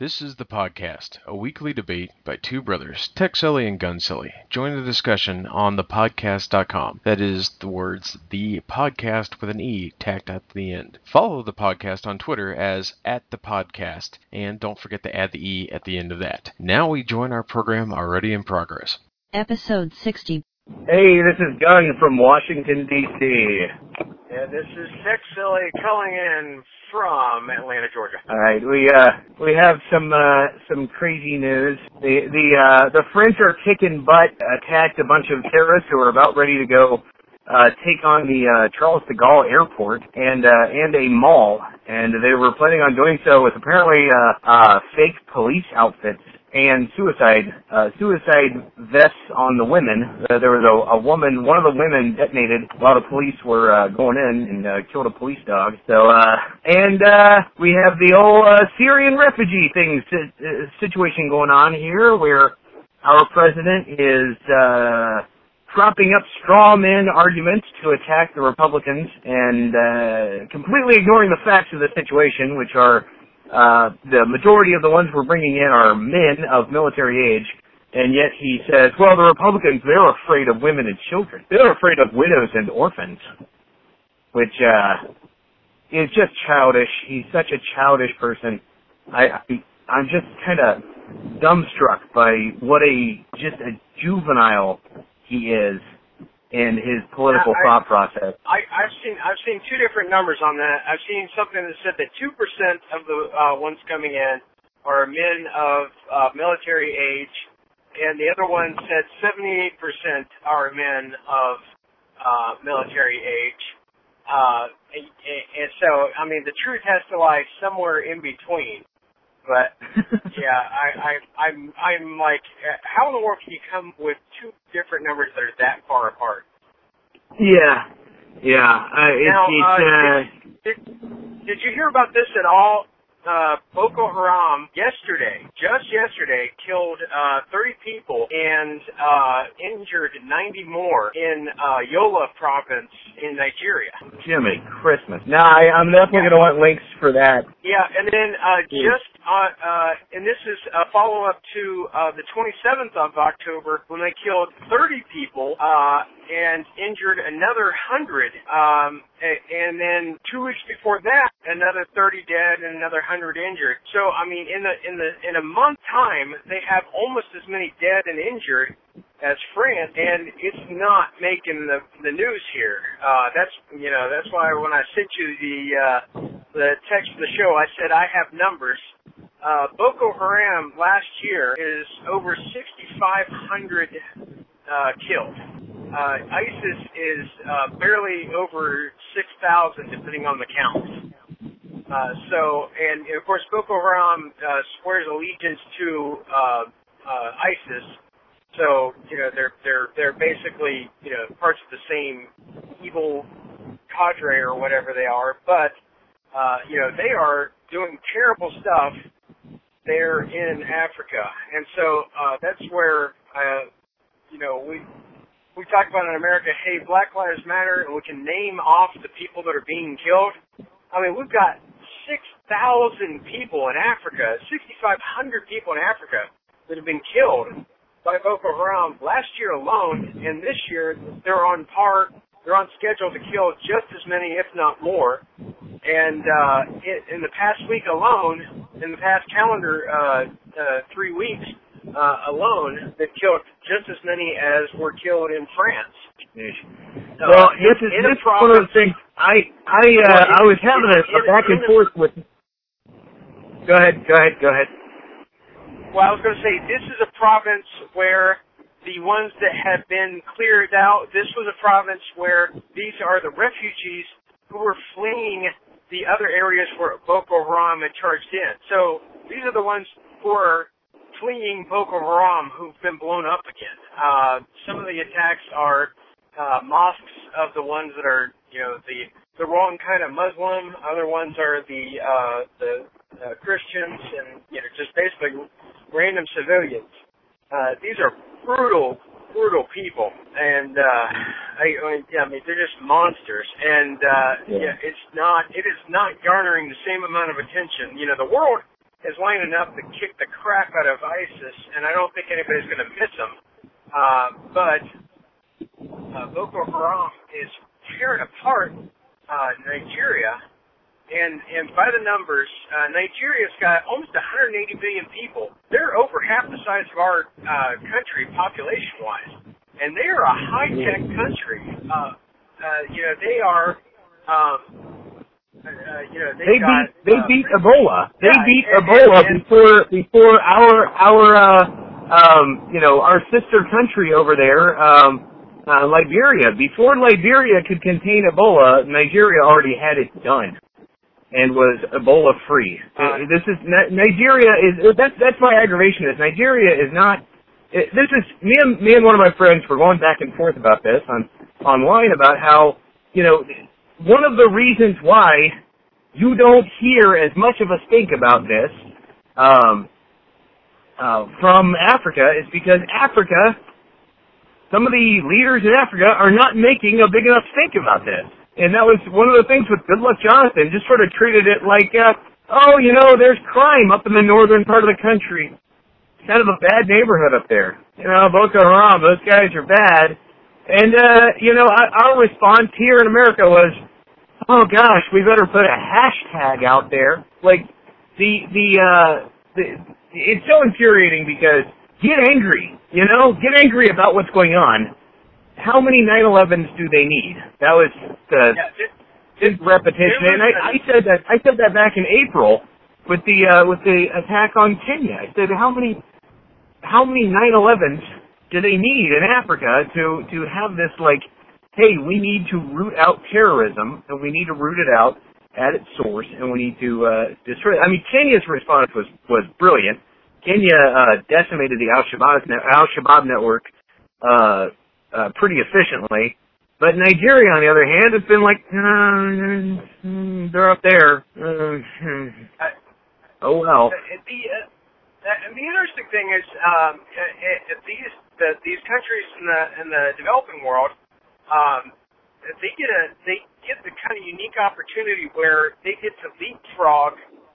This is The Podcast, a weekly debate by two brothers, Tech Sully and Gun Sully. Join the discussion on thepodcast.com. That is the words The Podcast with an E tacked at the end. Follow the podcast on Twitter as @thepodcast, and don't forget to add the E at the end of that. Now we join our program already in progress. Episode 60. Hey, this is Gun from Washington, D.C. And this is Tech Silly calling in from Atlanta, Georgia. All right, we have some crazy news. The French are kicking butt, attacked a bunch of terrorists who are about ready to go take on the Charles de Gaulle airport and a mall, and they were planning on doing so with apparently fake police outfits and suicide vests on the women. There was a woman, one of the women detonated while the police were going in and killed a police dog. So, we have the old Syrian refugee situation going on here, where our president is propping up straw man arguments to attack the Republicans and completely ignoring the facts of the situation, which are the majority of the ones we're bringing in are men of military age, and yet he says, well, the Republicans, they're afraid of women and children. They're afraid of widows and orphans, which is just childish. He's such a childish person. I'm just kind of dumbstruck by what just a juvenile he is in his political thought process. I've seen two different numbers on that. I've seen something that said that 2% of the ones coming in are men of military age, and the other one said 78% are men of military age. And so, I mean, the truth has to lie somewhere in between. But yeah, I'm like, how in the world can you come with two different numbers that are that far apart? Yeah. Did you hear about this at all? Boko Haram just yesterday, killed 30 people and injured 90 more in Yola province in Nigeria. Jimmy Christmas. Now, I'm definitely going to want links for that. Yeah, and then and this is a follow-up to the 27th of October when they killed 30 people and injured another 100. And then 2 weeks before that, another 30 dead and another 100 injured. So, I mean, in a month time, they have almost as many dead and injured as France, and it's not making the news here. That's why when I sent you the text for the show, I said I have numbers. Boko Haram last year is over 6,500 killed. ISIS is barely over 6,000, depending on the count. And of course, Boko Haram swears allegiance to ISIS. So they're basically parts of the same evil cadre or whatever they are. But they are doing terrible stuff there in Africa, and so that's where we talk about in America, hey, Black Lives Matter, and we can name off the people that are being killed. I mean, we've got 6,000 people in Africa, 6,500 people in Africa that have been killed by Boko Haram last year alone, and this year they're on schedule to kill just as many, if not more. And in the past week alone, in the past calendar 3 weeks, alone, they've killed just as many as were killed in France. Well, this is one of the things I was having a back and forth with. Go ahead. Well, I was going to say, this is a province where the ones that have been cleared out, this was a province where these are the refugees who were fleeing the other areas where Boko Haram had charged in. So these are the ones who are fleeing Boko Haram who've been blown up again. Some of the attacks are mosques of the ones that are, the wrong kind of Muslim. Other ones are the Christians and, just basically random civilians. These are brutal people, and I mean they're just monsters, and it is not garnering the same amount of attention. The world is lining up to kick the crap out of ISIS, and I don't think anybody's going to miss them. But Boko Haram is tearing apart Nigeria, and by the numbers, Nigeria's got almost 180 million people. They're over half the size of our country population-wise, and they are a high-tech country. They are. They beat Ebola. They beat Ebola before our sister country over there, Liberia. Before Liberia could contain Ebola, Nigeria already had it done and was Ebola free. Nigeria is that's my aggravation. Is Nigeria is not. This is me and one of my friends were going back and forth about this online about how one of the reasons why you don't hear as much of a stink about this from Africa is because Africa, some of the leaders in Africa are not making a big enough stink about this. And that was one of the things with Goodluck Jonathan, just sort of treated it like, there's crime up in the northern part of the country. It's kind of a bad neighborhood up there. Boko Haram, those guys are bad. And, our response here in America was, oh gosh, we better put a hashtag out there. Like, it's so infuriating because get angry, get angry about what's going on. How many 9/11s do they need? That was the repetition. And I said that back in April with the attack on Kenya. I said, how many 9/11s do they need in Africa to have this, like, hey, we need to root out terrorism, and we need to root it out at its source, and we need to destroy it. I mean, Kenya's response was brilliant. Kenya decimated the Al-Shabaab network pretty efficiently, but Nigeria, on the other hand, has been like, they're up there. Oh well. The interesting thing is, these countries in the developing world, they get the kind of unique opportunity where they get to leapfrog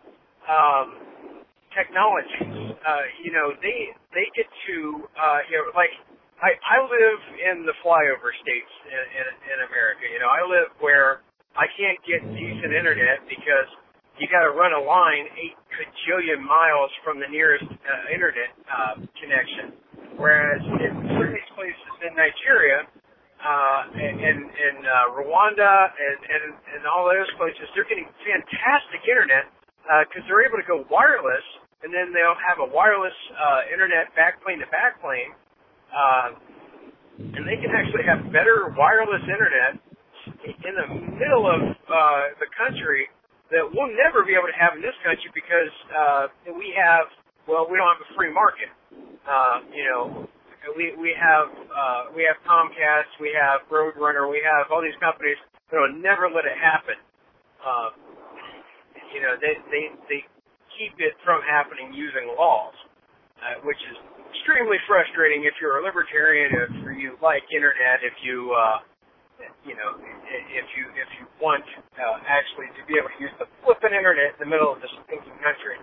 technologies. They get to I live in the flyover states in America. I live where I can't get decent internet because you got to run a line 8 kajillion miles from the nearest internet connection. Whereas in certain places in Nigeria, and Rwanda and all those places, they're getting fantastic internet because they're able to go wireless, and then they'll have a wireless internet backplane to backplane, and they can actually have better wireless internet in the middle of the country that we'll never be able to have in this country because we don't have a free market. We have Comcast, we have Roadrunner, we have all these companies that will never let it happen. They keep it from happening using laws, which is extremely frustrating if you're a libertarian, if you like internet, if you want actually to be able to use the flipping internet in the middle of this stinking country.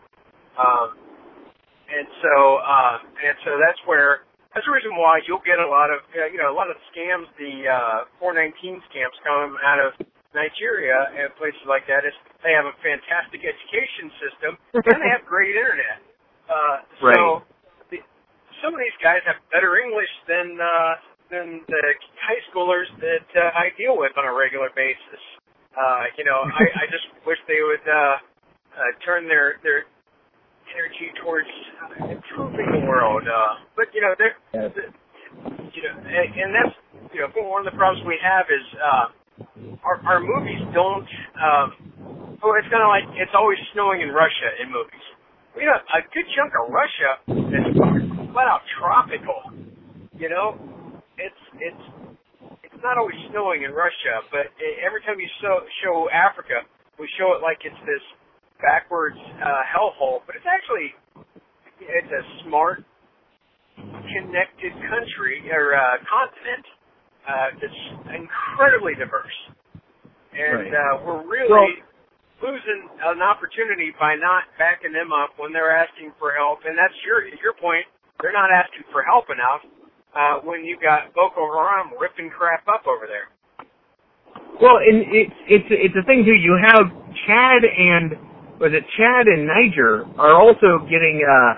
And so that's the reason why you'll get a lot of scams, the 419 scams come out of Nigeria and places like that. Is they have a fantastic education system and they have great internet. So some of these guys have better English than the high schoolers that I deal with on a regular basis. I just wish they would turn their energy towards improving the world. But and that's one of the problems we have is our movies don't. It's kind of like it's always snowing in Russia in movies. A good chunk of Russia is flat out tropical. It's not always snowing in Russia, but every time you show Africa, we show it like it's this backwards hellhole, but it's a smart, connected country or continent that's incredibly diverse, and we're really losing an opportunity by not backing them up when they're asking for help. And that's your point. They're not asking for help enough when you got Boko Haram ripping crap up over there. Well, and it's a thing too. You have Chad and Niger are also getting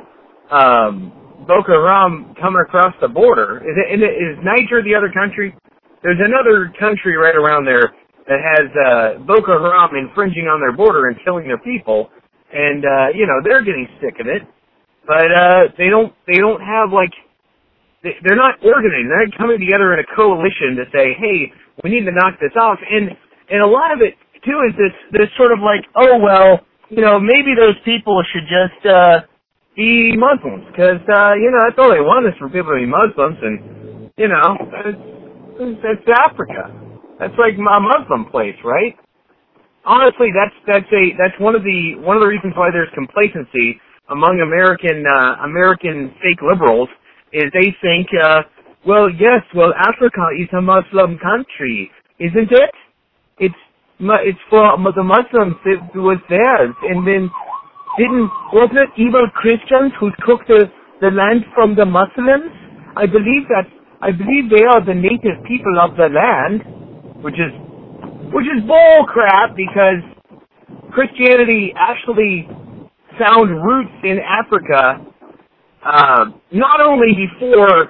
Boko Haram coming across the border. Is Niger the other country? There's another country right around there that has Boko Haram infringing on their border and killing their people, and they're getting sick of it. But they don't have they're not organizing. They're not coming together in a coalition to say, hey, we need to knock this off. And a lot of it too is this sort of maybe those people should just be Muslims, because that's all they want is for people to be Muslims, and that's Africa. That's like a Muslim place, right? Honestly, that's one of the reasons why there's complacency among American fake liberals, is they think, Africa is a Muslim country, isn't it? It's for the Muslims. It was theirs, and then wasn't it evil Christians who took the land from the Muslims? I believe they are the native people of the land, which is bull crap, because Christianity actually found roots in Africa, not only before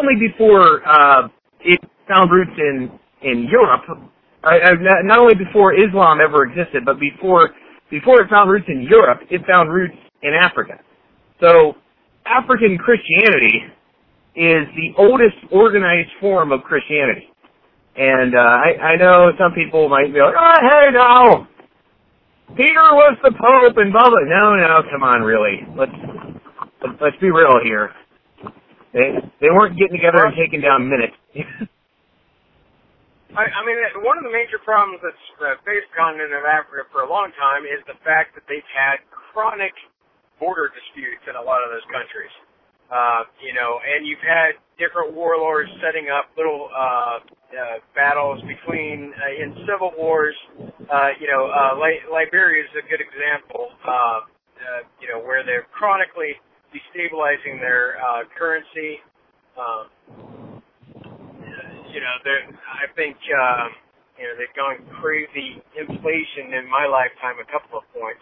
it found roots in Europe, not only before Islam ever existed, but before it found roots in Europe, it found roots in Africa. So African Christianity is the oldest organized form of Christianity. And I know some people might be like, oh, hey, no, Peter was the Pope and blah, blah. No, come on, really. Let's be real here. They weren't getting together and taking down minutes. I mean, one of the major problems that's faced the continent of Africa for a long time is the fact that they've had chronic border disputes in a lot of those countries. And you've had different warlords setting up little battles between in civil wars. Liberia is a good example. Where they're chronically destabilizing their currency. I think they've gone crazy inflation in my lifetime a couple of points.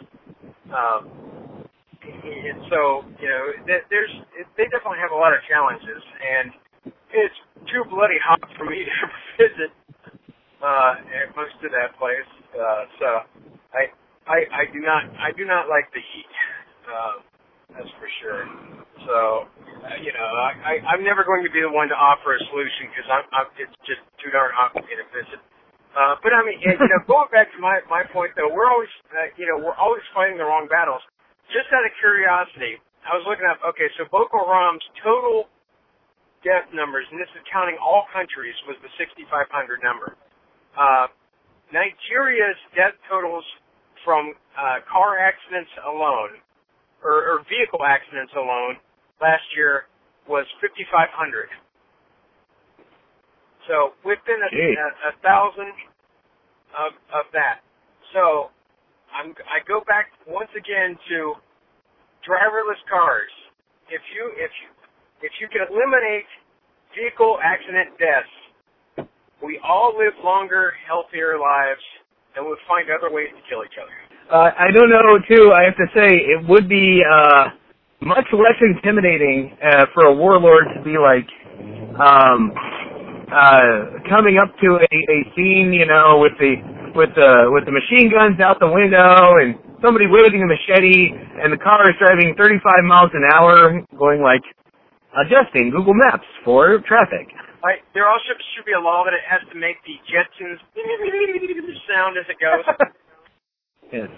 And so, they definitely have a lot of challenges, and it's too bloody hot for me to ever visit most of that place. So I do not like the heat. That's for sure. So, I'm never going to be the one to offer a solution, because it's just too darn hot for me to visit. But I mean, going back to my point though, we're always fighting the wrong battles. Just out of curiosity, I was looking up. Okay, so Boko Haram's total death numbers, and this is counting all countries, was the 6,500 number. Nigeria's death totals from car accidents alone, or vehicle accidents alone, last year was 5,500. So within a 1,000 of that. So I go back once again to driverless cars. If you can eliminate vehicle accident deaths, we all live longer, healthier lives, and we'll find other ways to kill each other. I don't know, too. I have to say, it would be much less intimidating for a warlord to be like coming up to a scene, with the machine guns out the window and somebody wielding a machete, and the car is driving 35 miles an hour, going like, adjusting Google Maps for traffic. Right. There also should be a law that it has to make the Jetsons sound as it goes. Yes.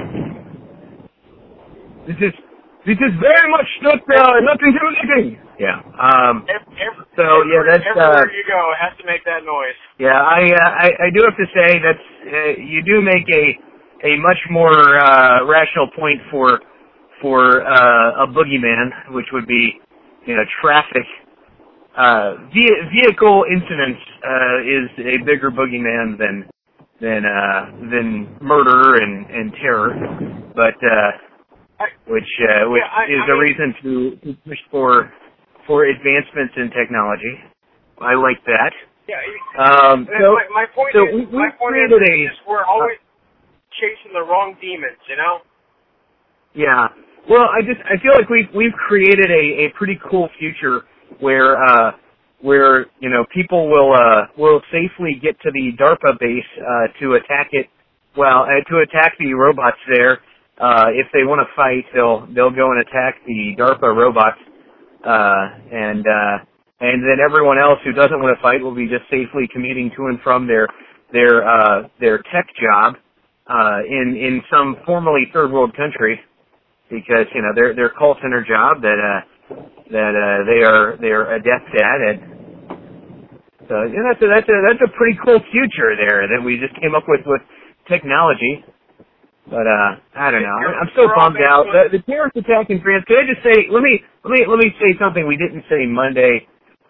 This is very much not intimidating. Yeah. Everywhere you go, it has to make that noise. Yeah, I do have to say that's you do make a much more rational point for a boogeyman, which would be traffic. Vehicle incidents is a bigger boogeyman than than murder and terror, but which is a reason to push for advancements in technology. I like that. Yeah. My point so is, we're always chasing the wrong demons, you know? Yeah. Well, I feel like we've created a pretty cool future where people will safely get to the DARPA base to attack it. Well, to attack the robots there. If they want to fight, they'll go and attack the DARPA robots, and then everyone else who doesn't want to fight will be just safely commuting to and from their tech job in some formerly third world country, because their call center job that they are adept at it. So that's a pretty cool future there that we just came up with technology. But I don't know. I'm so bummed out. The terrorist attack in France. Could I just say? Let me say something we didn't say Monday.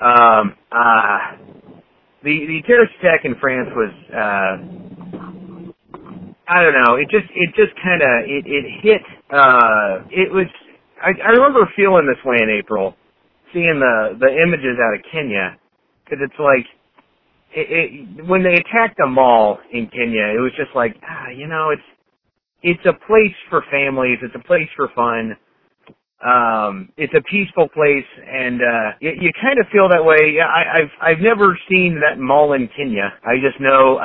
The terrorist attack in France was. I don't know. It just kind of it hit. It was. I remember feeling this way in April, seeing the images out of Kenya, because it's like. When they attacked a mall in Kenya, it was just like it's a place for families. It's a place for fun. It's a peaceful place, and you kind of feel that way. I've never seen that mall in Kenya. I just know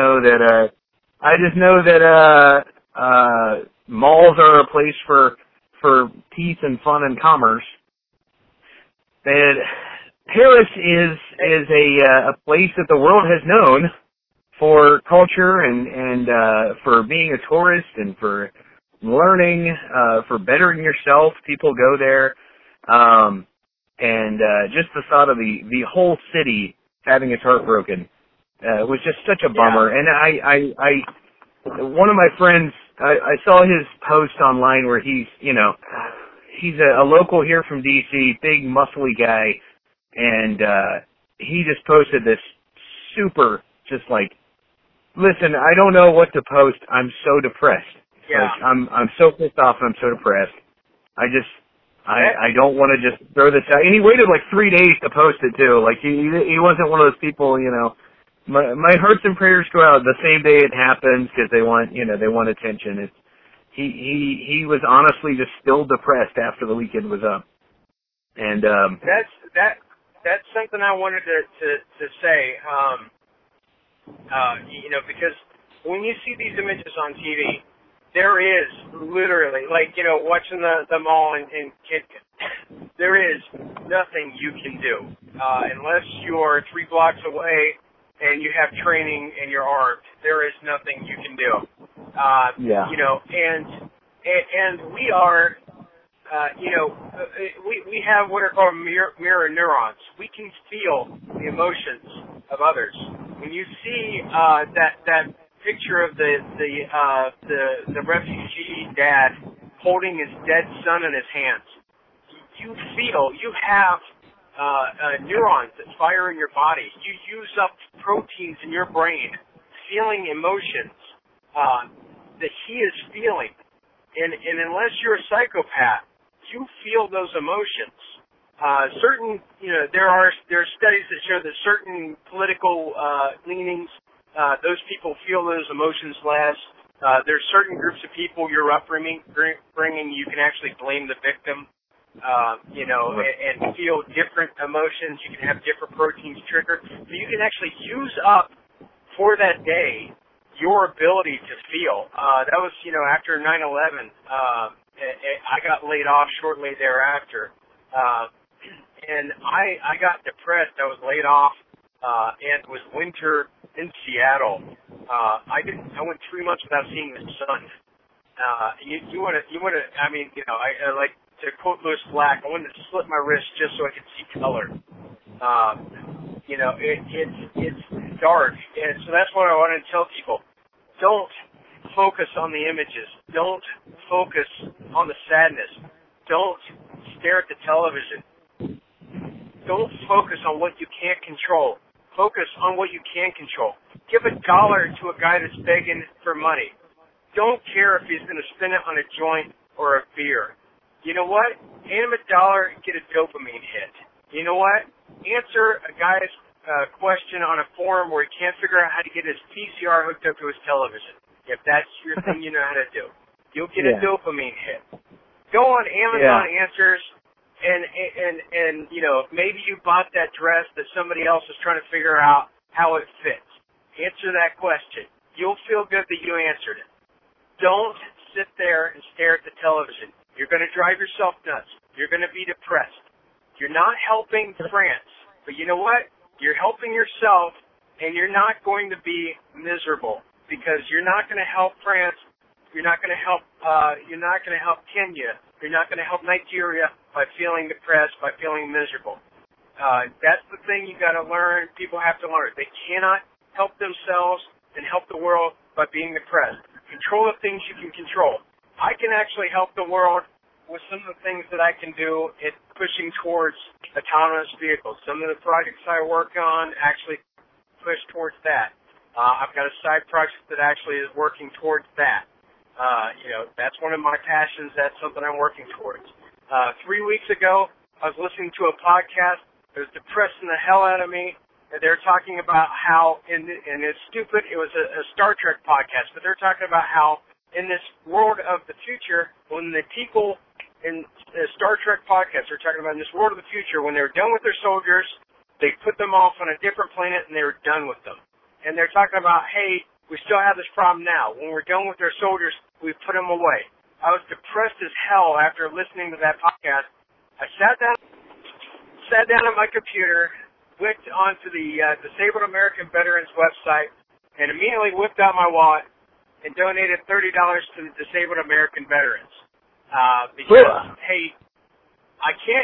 that malls are a place for peace and fun and commerce. And Paris is a place that the world has known for culture and for being a tourist and for learning, for bettering yourself. People go there, and just the thought of the whole city having its heart broken was just such a bummer. And I one of my friends, I saw his post online where he's a local here from DC, big muscly guy, and he just posted this super just like, listen, I don't know what to post. I'm so depressed. Yeah. Like, I'm so pissed off and I'm so depressed. I don't want to just throw this out. And he waited like 3 days to post it too. Like he wasn't one of those people, my hearts and prayers go out the same day it happens because they want attention. He was honestly just still depressed after the weekend was up. And that's something I wanted to say. Because when you see these images on TV, there is literally, watching the mall in Kenya, there is nothing you can do unless you're 3 blocks away and you have training and you're armed. There is nothing you can do. And we are, we have what are called mirror neurons. We can feel the emotions of others. When you see that picture of the refugee dad holding his dead son in his hands, you have neurons that fire in your body. You use up proteins in your brain, feeling emotions that he is feeling, and unless you're a psychopath, you feel those emotions. There are studies that show that certain political leanings, those people feel those emotions less. There's certain groups of people you're upbringing, you can actually blame the victim, and feel different emotions. You can have different proteins triggered. So you can actually use up for that day your ability to feel. That was, after 9/11, I got laid off shortly thereafter. And I got depressed. I was laid off, and it was winter in Seattle. I went 3 months without seeing the sun. You want to. I mean, I like to quote Lewis Black. I wanted to slit my wrist just so I could see color. It's dark, and so that's what I wanted to tell people. Don't focus on the images. Don't focus on the sadness. Don't stare at the television. Don't focus on what you can't control. Focus on what you can control. Give $1 to a guy that's begging for money. Don't care if he's going to spend it on a joint or a beer. You know what? Hand him $1, get a dopamine hit. You know what? Answer a guy's question on a forum where he can't figure out how to get his PCR hooked up to his television. If that's your thing you know how to do. You'll get a dopamine hit. Go on Amazon Answers and you know, maybe you bought that dress that somebody else is trying to figure out how it fits. Answer that question. You'll feel good that you answered it. Don't sit there and stare at the television. You're going to drive yourself nuts. You're going to be depressed. You're not helping France. But you know what? You're helping yourself, and you're not going to be miserable because you're not going to help France. You're not going to help. You're not going to help Kenya. You're not going to help Nigeria by feeling depressed, by feeling miserable. That's the thing you got to learn. People have to learn. They cannot help themselves and help the world by being depressed. Control the things you can control. I can actually help the world with some of the things that I can do in pushing towards autonomous vehicles. Some of the projects I work on actually push towards that. I've got a side project that actually is working towards that. You know, that's one of my passions. That's something I'm working towards. 3 weeks ago, I was listening to a podcast. It was depressing the hell out of me. They were talking about how, and it's stupid, it was a Star Trek podcast, but they're talking about how in this world of the future, when the people in the Star Trek podcast are talking about in this world of the future, when they're done with their soldiers, they put them off on a different planet and they were done with them. And they're talking about, hey, we still have this problem now. When we're done with their soldiers, we put them away. I was depressed as hell after listening to that podcast. I sat down at my computer, clicked onto the Disabled American Veterans website, and immediately whipped out my wallet and donated $30 to the Disabled American Veterans. Because, hey, I can't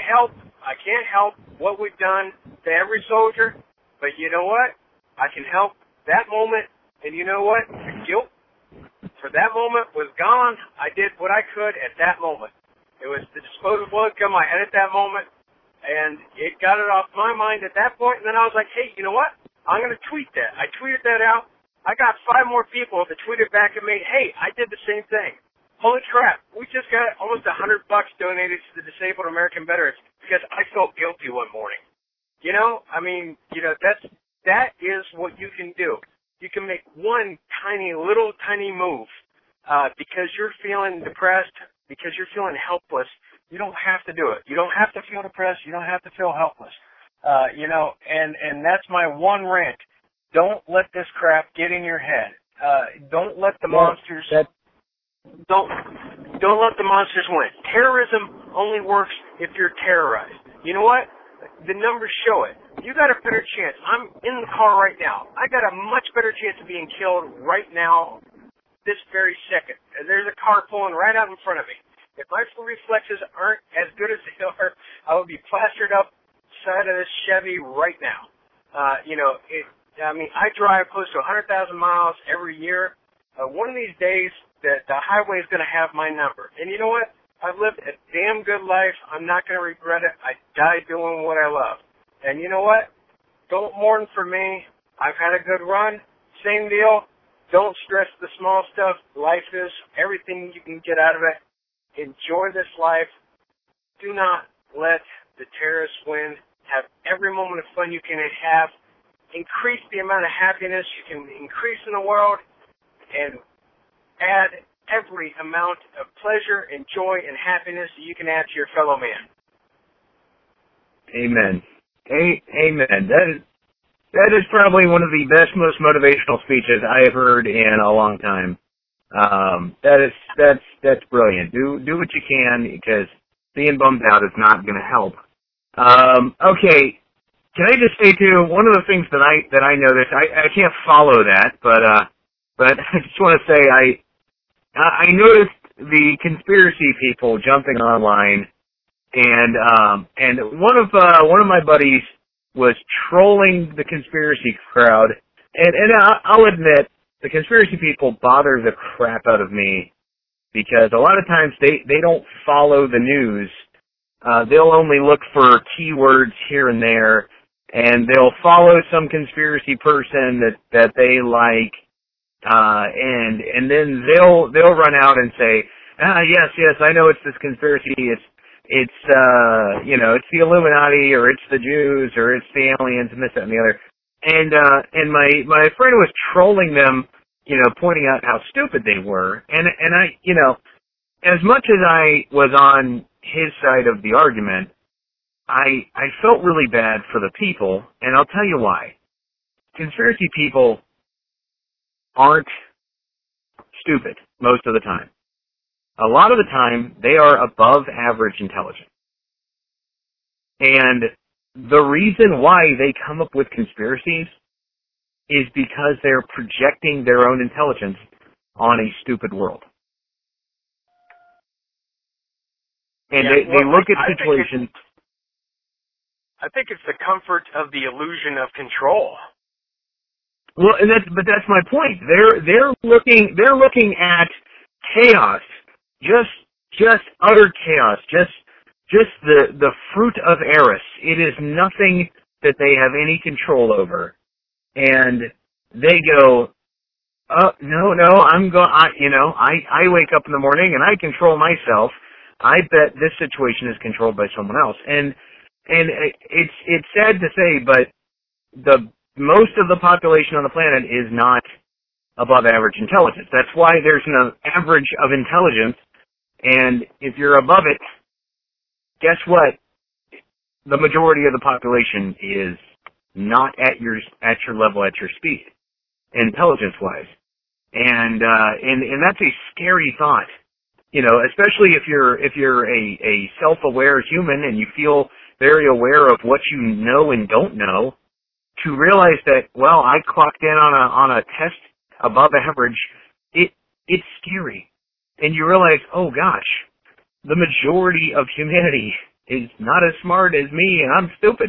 help what we've done to every soldier, but you know what? I can help that moment, and you know what? The guilt for that moment was gone. I did what I could at that moment. It was the disposable income I had at that moment. And it got it off my mind at that point, and then I was like, hey, you know what? I'm going to tweet that. I tweeted that out. I got 5 more people that tweeted back at me, hey, I did the same thing. Holy crap, we just got almost $100 donated to the Disabled American Veterans because I felt guilty one morning. You know, I mean, you know, that is what you can do. You can make one tiny move because you're feeling depressed, because you're feeling helpless. You don't have to do it. You don't have to feel depressed. You don't have to feel helpless. You know, and that's my one rant. Don't let this crap get in your head. Don't let the monsters. Don't let the monsters win. Terrorism only works if you're terrorized. You know what? The numbers show it. You got a better chance. I'm in the car right now. I got a much better chance of being killed right now, this very second. There's a car pulling right out in front of me. If my reflexes aren't as good as they are, I would be plastered up side of this Chevy right now. You know, I drive close to 100,000 miles every year. One of these days, the highway is going to have my number. And you know what? I've lived a damn good life. I'm not going to regret it. I died doing what I love. And you know what? Don't mourn for me. I've had a good run. Same deal. Don't stress the small stuff. Life is everything you can get out of it. Enjoy this life. Do not let the terrorists win. Have every moment of fun you can have. Increase the amount of happiness you can increase in the world. And add every amount of pleasure and joy and happiness that you can add to your fellow man. Amen. Amen. That is probably one of the best, most motivational speeches I have heard in a long time. That's brilliant. Do what you can because being bummed out is not going to help. Okay. Can I just say too, one of the things that I noticed, I can't follow that, but I just want to say I noticed the conspiracy people jumping online, and one of my buddies was trolling the conspiracy crowd, and I'll admit the conspiracy people bother the crap out of me because a lot of times they don't follow the news. They'll only look for keywords here and there. and they'll follow some conspiracy person that they like, and then they'll run out and say, yes, I know it's this conspiracy. It's it's the Illuminati, or it's the Jews, or it's the aliens, and this, that, and the other. And my friend was trolling them, pointing out how stupid they were. And I, as much as I was on his side of the argument, I felt really bad for the people, and I'll tell you why. Conspiracy people aren't stupid most of the time. A lot of the time, they are above average intelligent. And the reason why they come up with conspiracies is because they're projecting their own intelligence on a stupid world. And they look at situations. I think it's the comfort of the illusion of control. Well, but that's my point. They're looking at chaos, just utter chaos, just the fruit of Eris. It is nothing that they have any control over, and they go, oh no, I wake up in the morning and I control myself. I bet this situation is controlled by someone else, and it's sad to say, but most of the population on the planet is not above average intelligence. That's why there's an average of intelligence, and if you're above it, guess what? The majority of the population is not at your level, at your speed, intelligence-wise, and that's a scary thought. Especially if you're a self-aware human and you feel very aware of what you know and don't know, to realize that, well, I clocked in on a test above average, it's scary. And you realize, oh gosh, the majority of humanity is not as smart as me, and I'm stupid.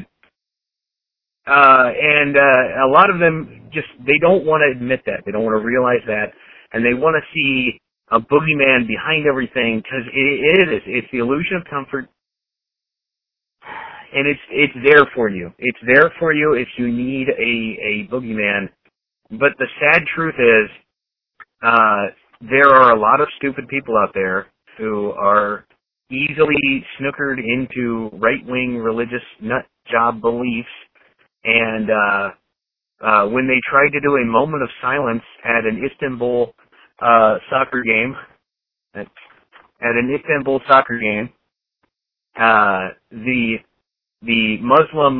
And a lot of them they don't want to admit that. They don't want to realize that. And they want to see a boogeyman behind everything, because it's the illusion of comfort. And it's there for you. It's there for you if you need a boogeyman. But the sad truth is, there are a lot of stupid people out there who are easily snookered into right-wing religious nut job beliefs. And when they tried to do a moment of silence at an Istanbul soccer game, the Muslim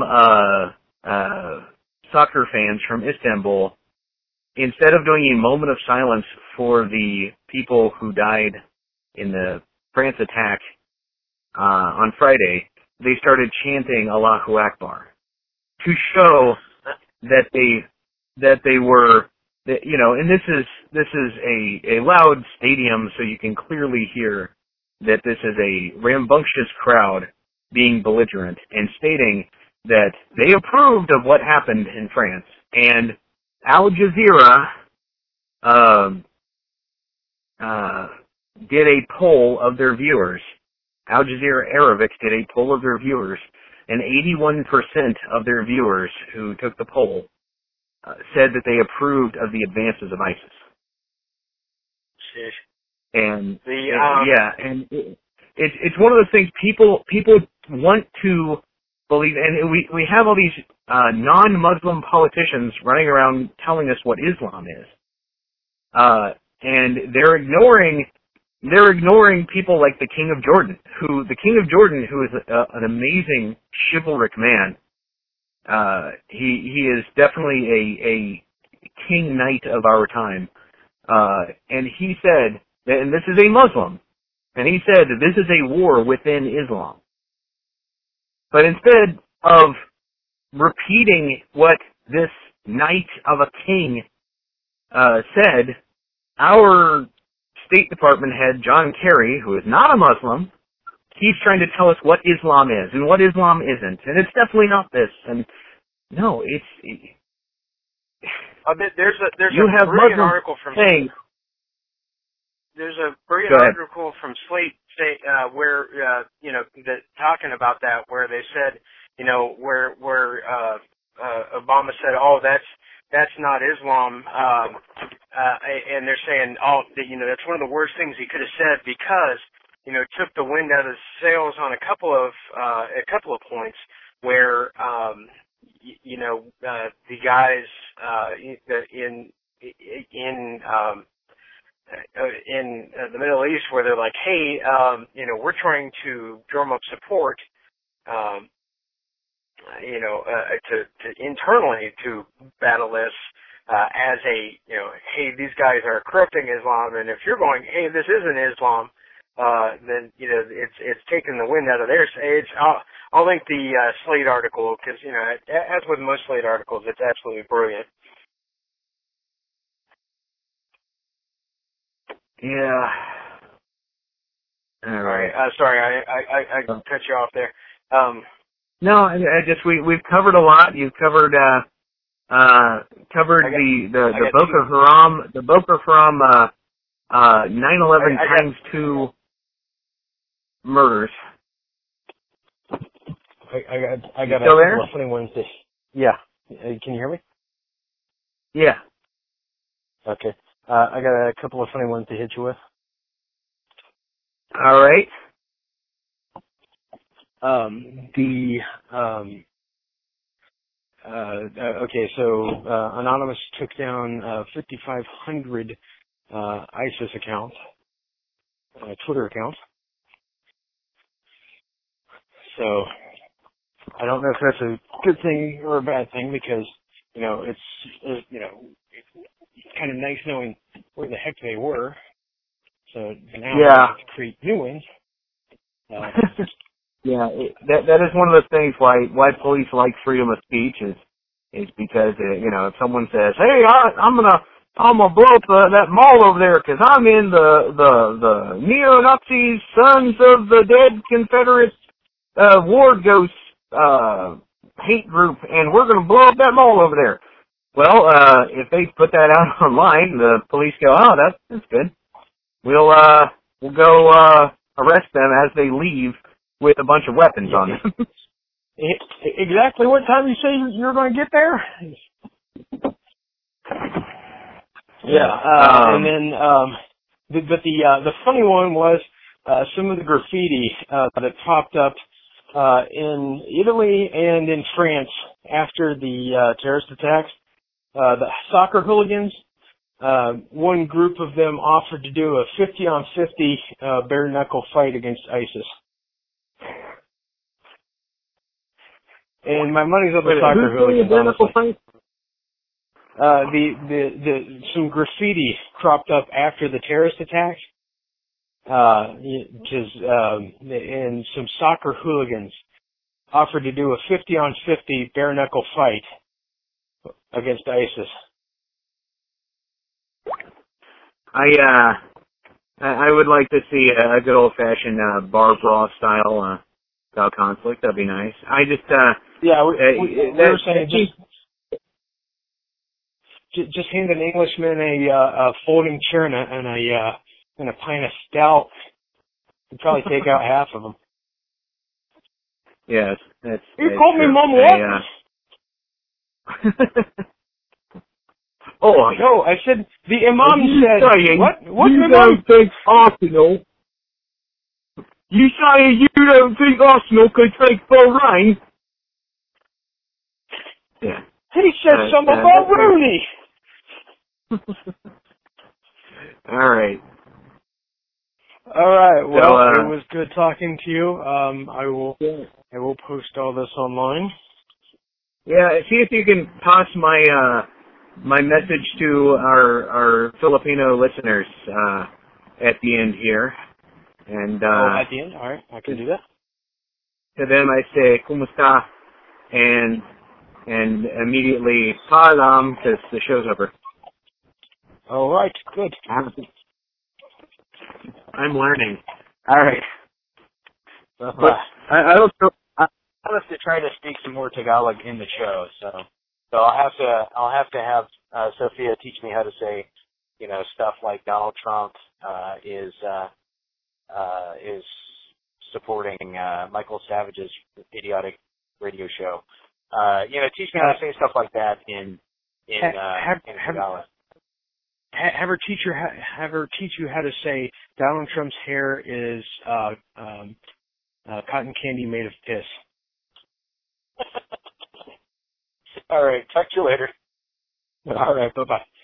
soccer fans from Istanbul, instead of doing a moment of silence for the people who died in the France attack on Friday, they started chanting Allahu Akbar to show that they were, and this is a loud stadium, so you can clearly hear that this is a rambunctious crowd being belligerent and stating that they approved of what happened in France. And Al Jazeera did a poll of their viewers. Al Jazeera Arabic did a poll of their viewers, and 81% of their viewers who took the poll said that they approved of the advances of ISIS. And it's one of those things people want to believe, and we have all these non-Muslim politicians running around telling us what Islam is, and they're ignoring people like the King of Jordan, who is an amazing chivalric man. He is definitely a king knight of our time, and he said, and this is a Muslim, and he said that this is a war within Islam. But instead of repeating what this knight of a king said, our State Department head, John Kerry, who is not a Muslim, keeps trying to tell us what Islam is and what Islam isn't. And it's definitely not this. And no, there's a brilliant Muslims article from saying, there's a brilliant article from Slate where that talking about that, where they said where Obama said, "Oh, that's not Islam," and they're saying, "Oh, that's one of the worst things he could have said because it took the wind out of his sails on a couple of points where the guys in the Middle East where they're like, hey, we're trying to drum up support, to internally to battle this as a, hey, these guys are corrupting Islam, and if you're going, hey, this isn't Islam, then it's taking the wind out of their sails. I'll link the Slate article because as with most Slate articles, it's absolutely brilliant. Yeah. All right. Sorry, I cut you off there. No, I just we've covered a lot. You've covered the Boko Haram, 9/11 times 2 murders. I got a still there? couple of funny ones. Yeah. Can you hear me? Yeah. Okay. I got a couple of funny ones to hit you with. All right. Okay, so Anonymous took down 5,500 ISIS accounts, Twitter accounts. So I don't know if that's a good thing or a bad thing because it's kind of nice knowing where the heck they were. So now we have to create new ones. Yeah, that is one of those things why police like freedom of speech is because if someone says, hey, I'm gonna blow up that mall over there because I'm in the neo-Nazi Sons of the Dead Confederate War Ghost hate group and we're gonna blow up that mall over there. Well, if they put that out online, the police go, oh, that's good. We'll go arrest them as they leave with a bunch of weapons on them. Exactly what time you say you're going to get there? Yeah, and then the funny one was some of the graffiti that popped up in Italy and in France after the terrorist attacks. The soccer hooligans, one group of them offered to do a 50-on-50 bare-knuckle fight against ISIS. And my money's on the soccer hooligans, honestly. Some graffiti cropped up after the terrorist attacks, and some soccer hooligans offered to do a 50-on-50 bare-knuckle fight against ISIS. I would like to see a good old-fashioned bar brawl style conflict. That'd be nice. I just we were saying just hand an Englishman a folding chair and a pint of stout. You'd probably take out half of them. Yes, you called me mom what? Oh no! I said the imam said what? What you imam? Don't think Arsenal? You saying you don't think Arsenal could take Bahrain? Yeah. He said something about Rooney. All right. Well, it was good talking to you. I will post all this online. Yeah. See if you can pass my message to our Filipino listeners at the end here. And at the end? All right, I can do that. To them I say, Kumusta? And immediately, Paalam, because the show's over. All right, good. I'm learning. All right. But I have to try to speak some more Tagalog in the show, so I'll have to have Sophia teach me how to say, stuff like Donald Trump is supporting Michael Savage's idiotic radio show. Teach me how to say stuff like that in Tagalog. Have her teach you how to say Donald Trump's hair is cotton candy made of piss. All right. Talk to you later. All right. Bye-bye.